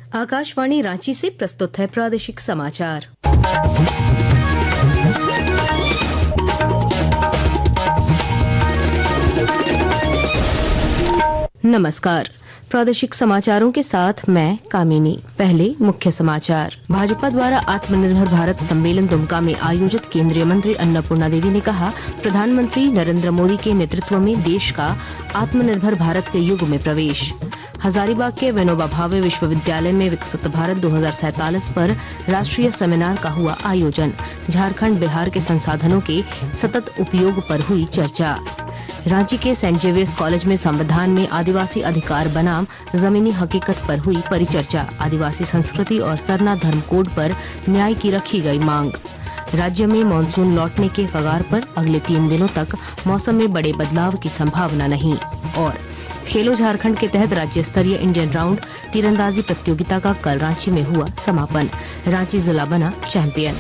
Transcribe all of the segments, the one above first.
आकाशवाणी रांची से प्रस्तुत है प्रादेशिक समाचार। नमस्कार। प्रादेशिक समाचारों के साथ मैं कामिनी। पहले मुख्य समाचार। भाजपा द्वारा आत्मनिर्भर भारत सम्मेलन दुमका में आयोजित केंद्रीय मंत्री अन्नपूर्णा देवी ने कहा, प्रधानमंत्री नरेंद्र मोदी के नेतृत्व में देश का आत्मनिर्भर भारत के युग में प्रवेश। हजारीबाग के विनोबा भावे विश्वविद्यालय में विकसित भारत 2047 पर राष्ट्रीय सेमिनार का हुआ आयोजन। झारखंड बिहार के संसाधनों के सतत उपयोग पर हुई चर्चा। रांची के सेंट जेवियर्स कॉलेज में संविधान में आदिवासी अधिकार बनाम जमीनी हकीकत पर हुई परिचर्चा। आदिवासी संस्कृति और सरना धर्म कोड पर न्याय की रखी गई मांग। राज्य में मानसून लौटने के कगार पर, अगले 3 दिनों तक मौसम में बड़े बदलाव की संभावना नहीं। और खेलो झारखंड के तहत राज्य स्तरीय इंडियन राउंड तीरंदाजी प्रतियोगिता का कल रांची में हुआ समापन। रांची जिला बना चैंपियन।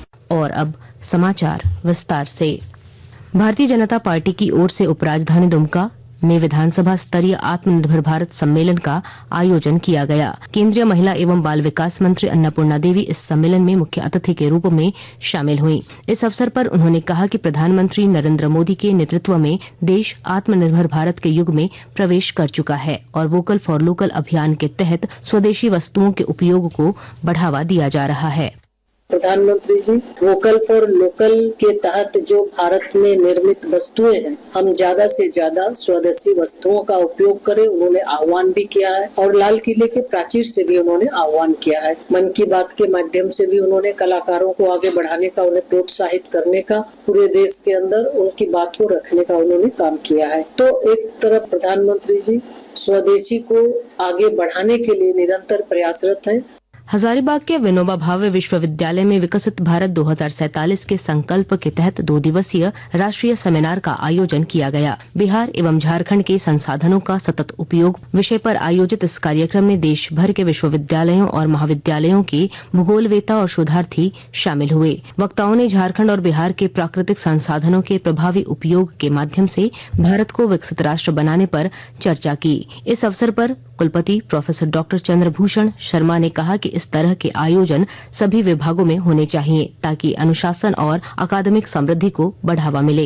और अब समाचार विस्तार से। भारतीय जनता पार्टी की ओर से उपराजधानी दुमका में विधानसभा स्तरीय आत्मनिर्भर भारत सम्मेलन का आयोजन किया गया। केंद्रीय महिला एवं बाल विकास मंत्री अन्नपूर्णा देवी इस सम्मेलन में मुख्य अतिथि के रूप में शामिल हुई। इस अवसर पर उन्होंने कहा कि प्रधानमंत्री नरेंद्र मोदी के नेतृत्व में देश आत्मनिर्भर भारत के युग में प्रवेश कर चुका है और वोकल फॉर लोकल अभियान के तहत स्वदेशी वस्तुओं के उपयोग को बढ़ावा दिया जा रहा है। प्रधानमंत्री जी वोकल फॉर लोकल के तहत जो भारत में निर्मित वस्तुएं हैं, हम ज्यादा से ज्यादा स्वदेशी वस्तुओं का उपयोग करें, उन्होंने आह्वान भी किया है। और लाल किले के प्राचीर से भी उन्होंने आह्वान किया है। मन की बात के माध्यम से भी उन्होंने कलाकारों को आगे बढ़ाने का, उन्हें प्रोत्साहित करने का, पूरे देश के अंदर उनकी बात को रखने का उन्होंने काम किया है। तो एक तरफ प्रधानमंत्री जी स्वदेशी को आगे बढ़ाने के लिए निरंतर प्रयासरत हैं। हजारीबाग के विनोबा भावे विश्वविद्यालय में विकसित भारत 2047 के संकल्प के तहत 2 दिवसीय राष्ट्रीय सेमिनार का आयोजन किया गया। बिहार एवं झारखंड के संसाधनों का सतत उपयोग विषय पर आयोजित इस कार्यक्रम में देश भर के विश्वविद्यालयों और महाविद्यालयों के भूगोलवेत्ता और शोधार्थी शामिल हुए। वक्ताओं ने झारखंड और बिहार के प्राकृतिक संसाधनों के प्रभावी उपयोग के माध्यम से भारत को विकसित राष्ट्र बनाने पर चर्चा की। इस अवसर पर कुलपति प्रोफेसर डॉक्टर चंद्रभूषण शर्मा ने कहा कि इस तरह के आयोजन सभी विभागों में होने चाहिए ताकि अनुशासन और अकादमिक समृद्धि को बढ़ावा मिले।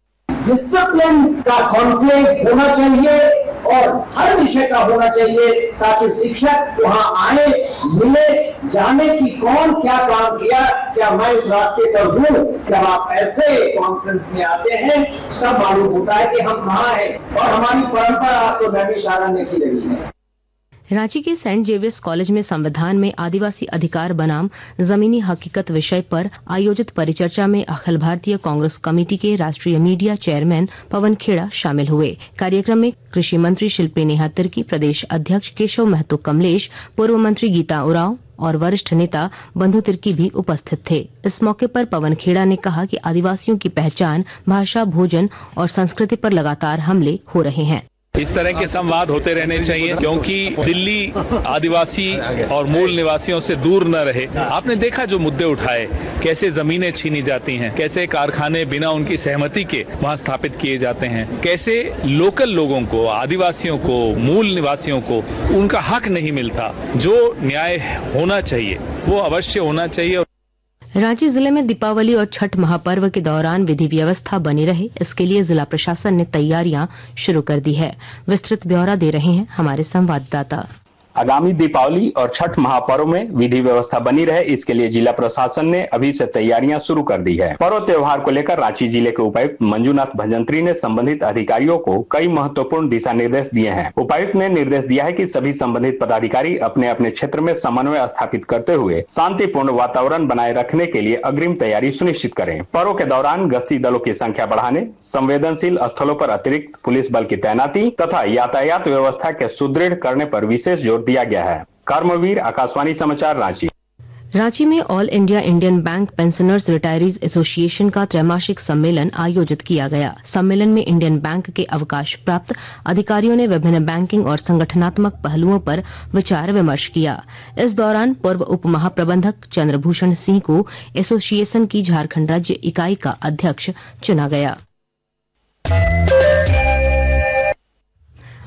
डिसिप्लिन का कॉन्क्लेव होना चाहिए और हर विषय का होना चाहिए ताकि शिक्षक वहां आए, मिले, जाने की कौन क्या काम किया, क्या मैं उस रास्ते पर हूं। जब आप ऐसे कॉन्फ्रेंस में आते हैं तब मालूम होता है कि हम कहाँ हैं और हमारी परंपरा तो नैमिषारण्य की रही है। रांची के सेंट जेवियर्स कॉलेज में संविधान में आदिवासी अधिकार बनाम जमीनी हकीकत विषय पर आयोजित परिचर्चा में अखिल भारतीय कांग्रेस कमेटी के राष्ट्रीय मीडिया चेयरमैन पवन खेड़ा शामिल हुए। कार्यक्रम में कृषि मंत्री शिल्पी नेहा तिर्की, प्रदेश अध्यक्ष केशव महतो कमलेश, पूर्व मंत्री गीता उरांव और वरिष्ठ नेता बंधु तिर्की भी उपस्थित थे। इस मौके पर पवन खेड़ा ने कहा कि आदिवासियों की पहचान, भाषा, भोजन और संस्कृति पर लगातार हमले हो रहे हैं। इस तरह के संवाद होते रहने चाहिए क्योंकि दिल्ली आदिवासी और मूल निवासियों से दूर न रहे। आपने देखा जो मुद्दे उठाए, कैसे जमीनें छीनी जाती हैं, कैसे कारखाने बिना उनकी सहमति के वहां स्थापित किए जाते हैं, कैसे लोकल लोगों को, आदिवासियों को, मूल निवासियों को उनका हक नहीं मिलता। जो न्याय होना चाहिए वो अवश्य होना चाहिए। रांची जिले में दीपावली और छठ महापर्व के दौरान विधि व्यवस्था बनी रहे, इसके लिए जिला प्रशासन ने तैयारियां शुरू कर दी है। विस्तृत ब्यौरा दे रहे हैं हमारे संवाददाता। आगामी दीपावली और छठ महापर्व में विधि व्यवस्था बनी रहे, इसके लिए जिला प्रशासन ने अभी से तैयारियां शुरू कर दी है। पर्व त्योहार को लेकर रांची जिले के उपायुक्त मंजूनाथ भजंत्री ने संबंधित अधिकारियों को कई महत्वपूर्ण दिशा निर्देश दिए हैं। उपायुक्त ने निर्देश दिया है कि सभी संबंधित पदाधिकारी अपने अपने क्षेत्र में समन्वय स्थापित करते हुए शांतिपूर्ण वातावरण बनाए रखने के लिए अग्रिम तैयारी सुनिश्चित करें। पर्व के दौरान गश्ती दलों की संख्या बढ़ाने, संवेदनशील स्थलों पर अतिरिक्त पुलिस बल की तैनाती तथा यातायात व्यवस्था के सुदृढ़ करने पर विशेष जोर दिया गया है। कर्मवीर, आकाशवाणी समाचार, रांची। रांची में All India Indian Bank pensioners retirees association का त्रैमासिक सम्मेलन आयोजित किया गया। सम्मेलन में इंडियन बैंक के अवकाश प्राप्त अधिकारियों ने विभिन्न बैंकिंग और संगठनात्मक पहलुओं पर विचार विमर्श किया। इस दौरान पूर्व उप महाप्रबंधक चंद्रभूषण सिंह को एसोसिएशन की झारखंड राज्य इकाई का अध्यक्ष चुना गया।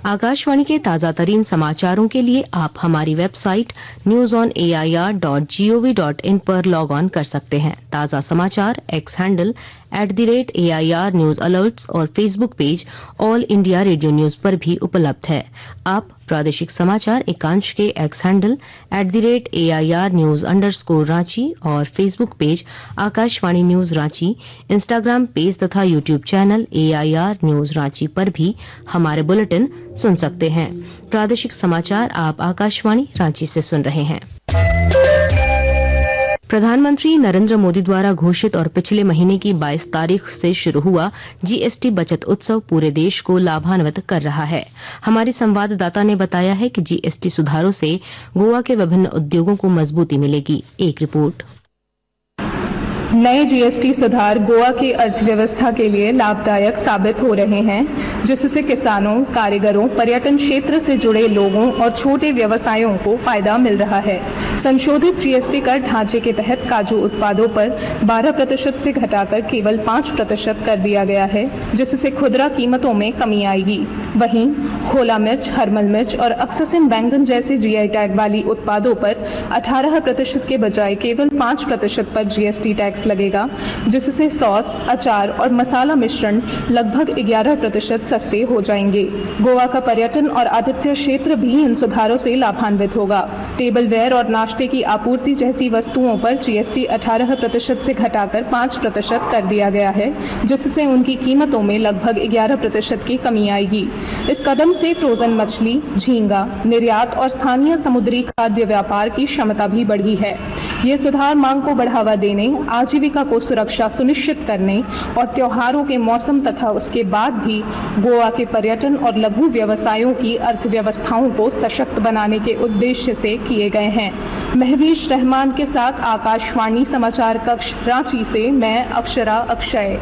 आकाशवाणी के ताजा तरीन समाचारों के लिए आप हमारी वेबसाइट newsonair.gov.in पर लॉग ऑन कर सकते हैं। ताजा समाचार X handle @AIR news alerts और Facebook page All India Radio news पर भी उपलब्ध है। आप प्रादेशिक समाचार एकांश के एक्स हैंडल @AIR न्यूज _रांची और Facebook page Akashvani news Ranchi, Instagram page तथा YouTube channel AIR news Ranchi पर भी हमारे बुलेटिन सुन सकते हैं। प्रादेशिक समाचार आप आकाशवाणी रांची से सुन रहे हैं। प्रधानमंत्री नरेंद्र मोदी द्वारा घोषित और पिछले महीने की 22 तारीख से शुरू हुआ GST बचत उत्सव पूरे देश को लाभान्वित कर रहा है। हमारी संवाददाता ने बताया है कि GST सुधारों से गोवा के विभिन्न उद्योगों को मजबूती मिलेगी। एक रिपोर्ट। नए GST सुधार गोवा की अर्थव्यवस्था के लिए लाभदायक साबित हो रहे हैं, जिससे किसानों, कारीगरों, पर्यटन क्षेत्र से जुड़े लोगों और छोटे व्यवसायों को फायदा मिल रहा है। संशोधित GST कर ढांचे के तहत काजू उत्पादों पर 12% से घटाकर केवल 5% कर दिया गया है, जिससे खुदरा कीमतों में कमी आएगी। वहीं खोला मिर्च, हरमल मिर्च और अक्ससिन बैंगन जैसे GI टैग वाली उत्पादों पर 18% के बजाय केवल 5% पर GST टैक्स लगेगा, जिससे सॉस, अचार और मसाला मिश्रण लगभग 11% सस्ते हो जाएंगे। गोवा का पर्यटन और आतिथ्य क्षेत्र भी इन सुधारों से लाभान्वित होगा। टेबल वेयर और नाश्ते की आपूर्ति जैसी वस्तुओं पर GST 18% से घटाकर 5% कर दिया गया है, जिससे उनकी कीमतों में लगभग 11% की कमी आएगी। इस कदम से फ्रोजन मछली, झींगा, निर्यात और स्थानीय समुद्री खाद्य व्यापार की क्षमता भी बढ़ी है। ये सुधार मांग को बढ़ावा देने, आजीविका को सुरक्षा सुनिश्चित करने और त्योहारों के मौसम तथा उसके बाद भी गोवा के पर्यटन और लघु व्यवसायों की अर्थव्यवस्थाओं को सशक्त बनाने के उद्देश्य से किए गए हैं। महवीश रहमान के साथ आकाशवाणी समाचार कक्ष रांची से मैं अक्षरा अक्षय।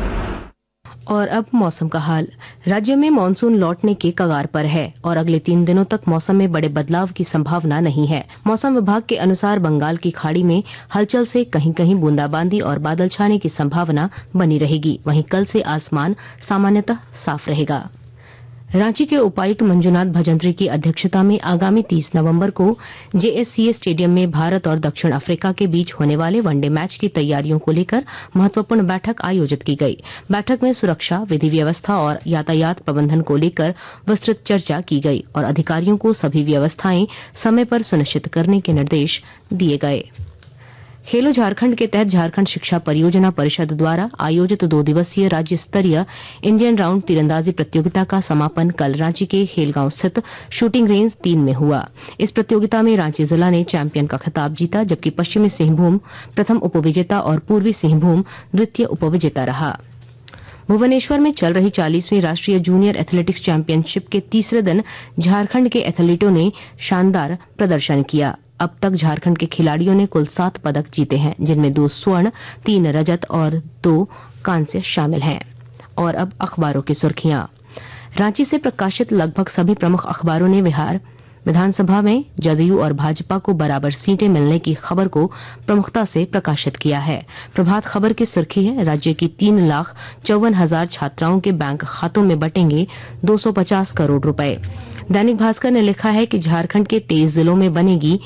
और अब मौसम का हाल। राज्य में मानसून लौटने के कगार पर है और अगले 3 दिनों तक मौसम में बड़े बदलाव की संभावना नहीं है। मौसम विभाग के अनुसार बंगाल की खाड़ी में हलचल से कहीं कहीं बूंदाबांदी और बादल छाने की संभावना बनी रहेगी। वहीं कल से आसमान सामान्यतः साफ रहेगा। रांची के उपायुक्त मंजूनाथ भजंत्री की अध्यक्षता में आगामी 30 नवंबर को JSCA स्टेडियम में भारत और दक्षिण अफ्रीका के बीच होने वाले वनडे मैच की तैयारियों को लेकर महत्वपूर्ण बैठक आयोजित की गई। बैठक में सुरक्षा, विधि व्यवस्था और यातायात प्रबंधन को लेकर विस्तृत चर्चा की गई और अधिकारियों को सभी व्यवस्थाएं समय पर सुनिश्चित करने के निर्देश दिए गए। खेलो झारखंड के तहत झारखंड शिक्षा परियोजना परिषद द्वारा आयोजित 2 दिवसीय राज्य स्तरीय इंडियन राउंड तीरंदाजी प्रतियोगिता का समापन कल रांची के खेलगांव स्थित शूटिंग रेंज 3 में हुआ। इस प्रतियोगिता में रांची जिला ने चैंपियन का खिताब जीता, जबकि पश्चिमी सिंहभूम प्रथम उपविजेता और पूर्वी सिंहभूम द्वितीय उपविजेता रहा। भुवनेश्वर में चल रही 40वीं राष्ट्रीय जूनियर एथलेटिक्स चैंपियनशिप के तीसरे दिन झारखंड के एथलीटों ने शानदार प्रदर्शन किया। अब तक झारखंड के खिलाड़ियों ने कुल 7 पदक जीते हैं, जिनमें 2 स्वर्ण, 3 रजत और 2 कांस्य शामिल हैं। और अब अखबारों की सुर्खियां। रांची से प्रकाशित लगभग सभी प्रमुख अखबारों ने बिहार विधानसभा में जदयू और भाजपा को बराबर सीटें मिलने की खबर को प्रमुखता से प्रकाशित किया है। प्रभात खबर की सुर्खी है, राज्य की 3,54,000 छात्राओं के बैंक खातों में बटेंगे 250 करोड़ रुपए। दैनिक भास्कर ने लिखा है कि झारखंड के 23 जिलों में बनेगी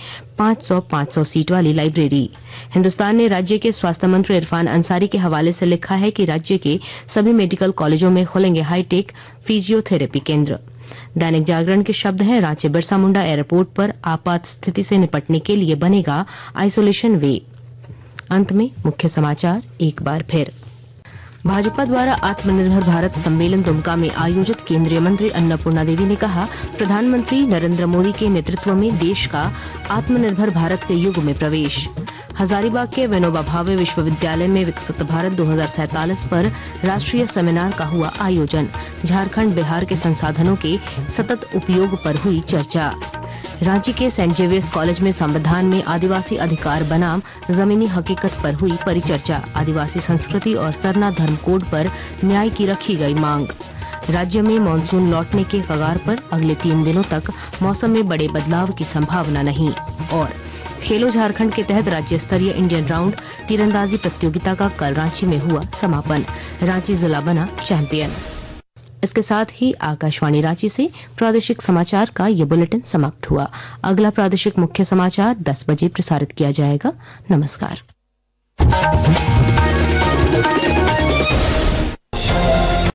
500 सीट वाली लाइब्रेरी। हिन्दुस्तान ने राज्य के स्वास्थ्य मंत्री इरफान अंसारी के हवाले से लिखा है कि राज्य के सभी मेडिकल कॉलेजों में खुलेंगे हाईटेक फिजियोथेरेपी केंद्र। दैनिक जागरण के शब्द हैं, रांची बिरसा मुंडा एयरपोर्ट पर आपात स्थिति से निपटने के लिए बनेगा आइसोलेशन वे। अंत में मुख्य समाचार एक बार फिर। भाजपा द्वारा आत्मनिर्भर भारत सम्मेलन दुमका में आयोजित केंद्रीय मंत्री अन्नपूर्णा देवी ने कहा, प्रधानमंत्री नरेंद्र मोदी के नेतृत्व में देश का आत्मनिर्भर भारत के युग में प्रवेश। हजारीबाग के विनोबा भावे विश्वविद्यालय में विकसित भारत 2047 पर राष्ट्रीय सेमिनार का हुआ आयोजन। झारखंड, बिहार के संसाधनों के सतत उपयोग पर हुई चर्चा। रांची के सेंट जेवियर्स कॉलेज में संविधान में आदिवासी अधिकार बनाम जमीनी हकीकत पर हुई परिचर्चा। आदिवासी संस्कृति और सरना धर्म कोड पर न्याय की रखी गई मांग। राज्य में मानसून लौटने के कगार पर, अगले 3 दिनों तक मौसम में बड़े बदलाव की संभावना नहीं। और खेलो झारखंड के तहत राज्य स्तरीय इंडियन राउंड तीरंदाजी प्रतियोगिता का कल रांची में हुआ समापन। रांची जिला बना चैंपियन। इसके साथ ही आकाशवाणी रांची से प्रादेशिक समाचार का ये बुलेटिन समाप्त हुआ। अगला प्रादेशिक मुख्य समाचार 10 बजे प्रसारित किया जाएगा। नमस्कार।